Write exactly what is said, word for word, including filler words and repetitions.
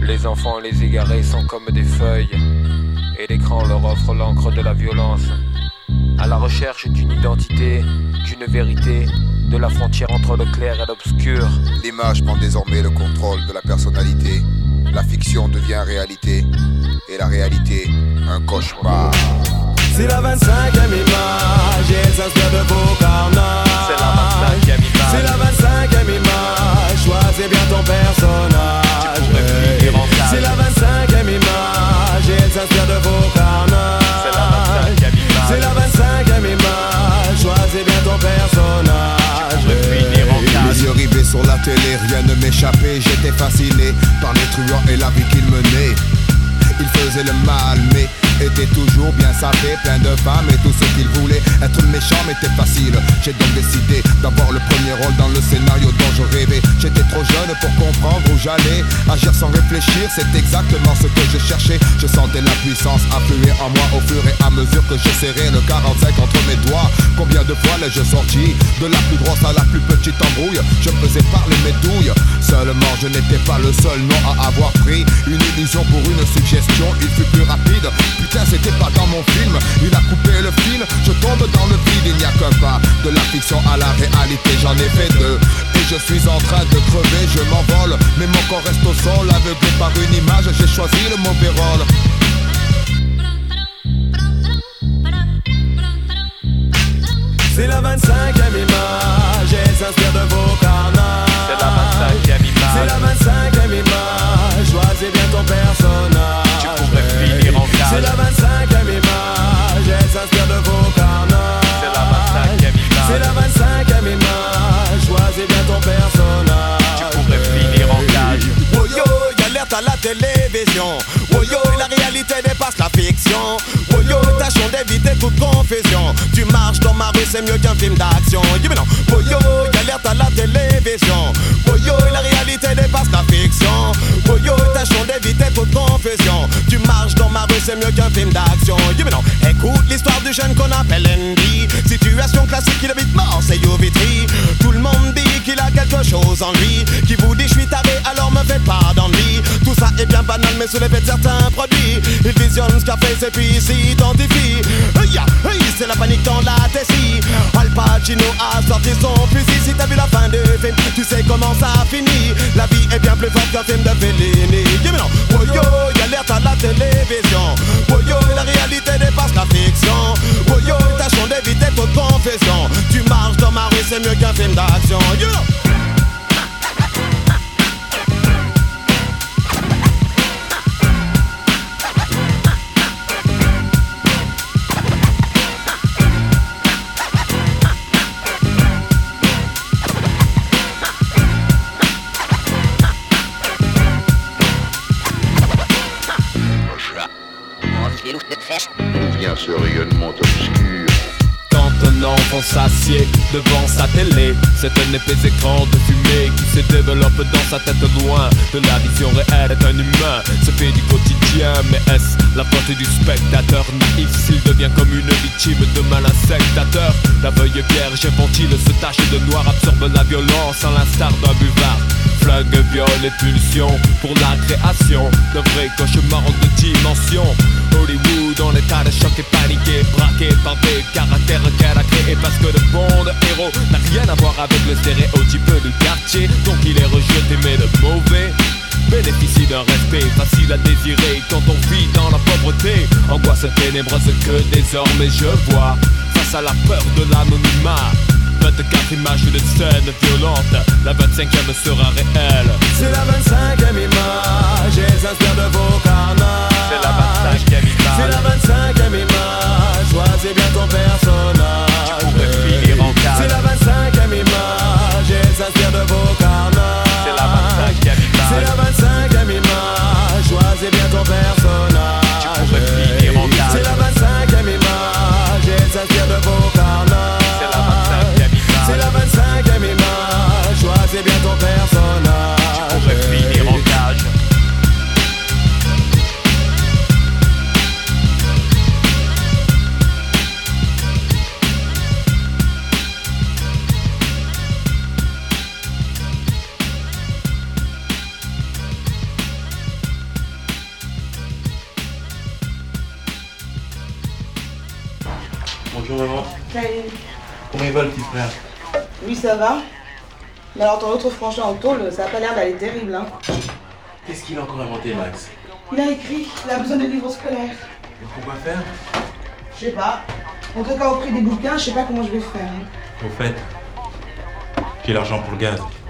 Les enfants et les égarés sont comme des feuilles, et l'écran leur offre l'encre de la violence. À la recherche d'une identité, d'une vérité, de la frontière entre le clair et l'obscur. L'image prend désormais le contrôle de la personnalité. La fiction devient réalité, et la réalité, un cauchemar. C'est la vingt-cinquième image, et elle s'inspire de vos carnages. C'est la vingt-cinquième image. C'est la vingt-cinquième image, choisis bien ton personnage. Tu pourrais finir en cage. C'est la vingt-cinquième image, et elle s'inspire de vos carnages. C'est la vingt-cinquième image. C'est la vingt-cinquième image, choisis bien ton personnage. Tu pourrais finir en cage. Les yeux rivés sur la télé, rien ne m'échappait. J'étais fasciné par les truands et la vie qu'ils menaient. Ils faisaient le mal mais étaient toujours bien sapés, plein de femmes et tout ce qu'ils voulaient. Être méchant m'était facile, j'ai donc décidé d'avoir le premier rôle dans le scénario dont je rêvais. J'étais trop jeune pour comprendre où j'allais. Agir sans réfléchir, c'est exactement ce que je cherchais. Je sentais la puissance affluer en moi au fur et à mesure que je serrais le quarante-cinq entre mes doigts. Combien de fois l'ai-je sorti de la plus grosse à la plus petite embrouille? Je faisais parler mes douilles. Seulement je n'étais pas le seul nom à avoir pris une illusion pour une suggestion. Il fut plus rapide. Putain, c'était pas dans mon film. Il a coupé le fil, je tombe dans le vide. Il n'y a qu'un pas de la fiction à la réalité. J'en ai fait deux et je suis en train de crever. Je m'envole, mais mon corps reste au sol. Aveuglé par une image, j'ai choisi le mauvais rôle. C'est la vingt-cinquième image, elle s'inspire de vos carnages. C'est la vingt-cinquième image. C'est la vingt-cinquième image, choisis bien ton personnage. Tu pourrais finir en cage. C'est la vingt-cinquième image, elle s'inspire de vos carnages. C'est la vingt-cinquième image. C'est la vingt-cinquième image, choisis bien ton personnage. Tu pourrais finir en cage. Oh yo, y'alerte à la télévision. Oh yo, la réalité dépasse la fiction. Oh yo, tâchons d'éviter toute confusion. Tu marches dans ma rue, c'est mieux qu'un film d'action. Dis mais non. Oh yo, y'alerte à la télévision. Oh yo, la réalité dépasse la fiction. Oh yo, tâchons d'éviter toute confusion. Tu marches dans ma rue, c'est mieux qu'un film d'action. Dis mais non. Écoute l'histoire du jeune qu'on appelle Andy. Situation classique, il habite Marseille au Vitry. Tout le monde dit qu'il a quelque chose en lui, qui vous dit je suis taré, alors me faites pas d'ennui. Tout ça est bien banal mais sous l'effet de certains produits. Il visionne ce qu'a fait et puis il s'identifie. Hey, hey, c'est la panique dans la tessie. Al Pacino a sorti son fusil. Si t'as vu la fin du film, tu sais comment ça finit. La vie est bien plus forte qu'un film de Fellini. Dis mais non. Oh yo, y'alerte à la télévision. Oh yo, la réalité dépasse la fiction. Oh yo, tâchons d'éviter toute confession. Tu marches dans ma rue, c'est mieux qu'un film d'action. You know. D'où vient ce rayonnement obscur? Quand un enfant s'assied devant sa télé, c'est un épais écran de fumée qui se développe dans sa tête loin de la vision réelle d'un humain. Se fait du quotidien, mais est-ce la faute du spectateur naïf s'il devient comme une victime de malin sectateur? L'aveugle vierge infantile se tache de noir, absorbe la violence à l'instar d'un buvard. Flingue, viol et pulsion pour la création d'un vrai cauchemar de dimension. Hollywood en état de choc et paniqué, braqué par des caractères qu'elle a créés. Parce que le bon héros n'a rien à voir avec le stéréotype du quartier. Donc il est rejeté mais le mauvais bénéficie d'un respect facile à désirer quand on vit dans la pauvreté. Angoisse ténébreuse que désormais je vois face à la peur de l'anonymat. vingt-quatre images de scène violente, la vingt-cinquième sera réelle. C'est la vingt-cinquième image, elle s'inspire de vos carnages. C'est la vingt-cinquième image. C'est la vingt-cinquième image, choisis bien ton personnage. Tu pourrais finir en cage. C'est la vingt-cinquième image, elle s'inspire de vos carnages. C'est la vingt-cinquième image. C'est la vingt-cinquième image, choisis bien ton personnage. Tu pourrais finir en cage. C'est la vingt-cinquième image, elle s'inspire de vos carnages. C'est la vingt-cinquième image. C'est la vingt-cinquième image, choisis bien ton personnage. Tu pourrais finir en cage. Bonjour maman. Salut. Comment il va le petit frère? Oui, ça va. Mais alors ton autre franchement en tôle, ça a pas l'air d'aller terrible, hein. Qu'est-ce qu'il a encore inventé, Max? Il a écrit, il a besoin de livres scolaires. Et pourquoi faire? Je sais pas. En tout cas, au prix des bouquins, je sais pas comment je vais faire. Au fait, j'ai l'argent pour le gaz.